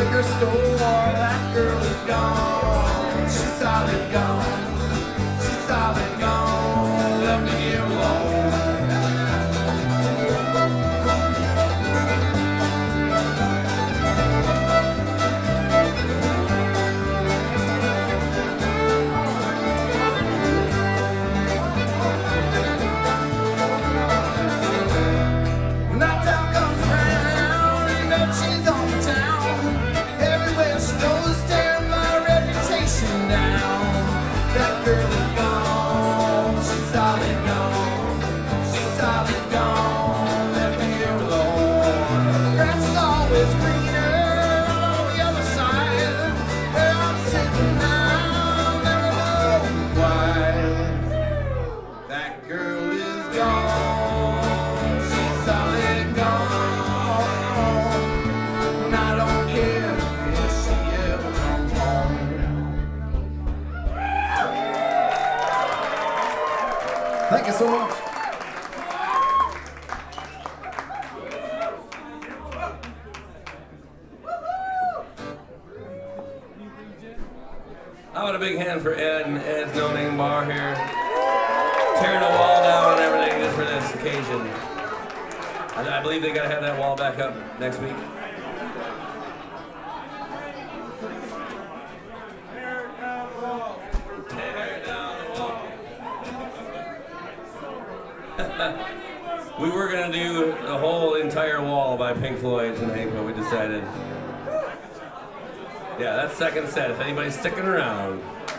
liquor store. That girl is gone. She's solid gone. She's solid gone. Left me here alone. Thank you so much. How about a big hand for Ed and Ed's No Name Bar here? Tearing a wall down and everything just for this occasion. And I believe they gotta have that wall back up next week. We were gonna do the whole entire wall by Pink Floyd tonight, but we decided, yeah, that's second set. If anybody's sticking around.